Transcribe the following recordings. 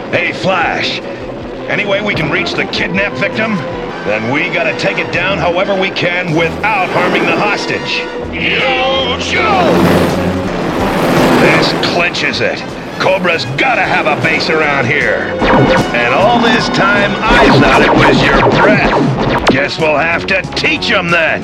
Hey, Flash. Any way we can reach the kidnap victim? Then we gotta take it down however we can without harming the hostage. Yo, Joe! This clinches it. Cobra's gotta have a base around here. And all this time, I thought it was your breath. Guess we'll have to teach him then.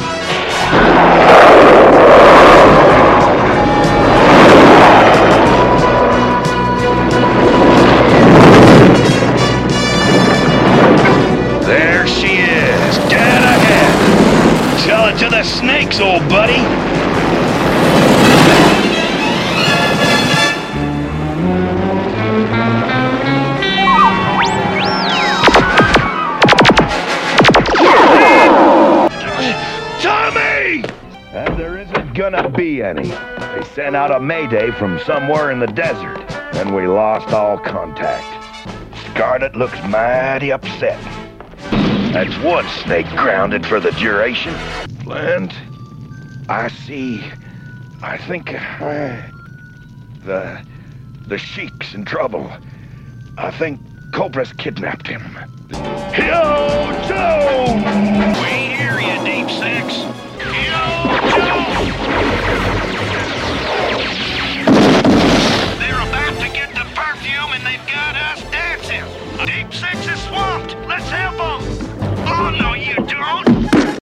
There she is, dead ahead. Tell it to the snakes, old buddy. Tommy! And there isn't gonna be any. They sent out a mayday from somewhere in the desert, and we lost all contact. Scarlet looks mighty upset. That's one snake grounded for the duration. And I think the Sheik's in trouble. I think Cobra's kidnapped him. Yo, Joe! We hear you, Deep Six. Yo, Joe!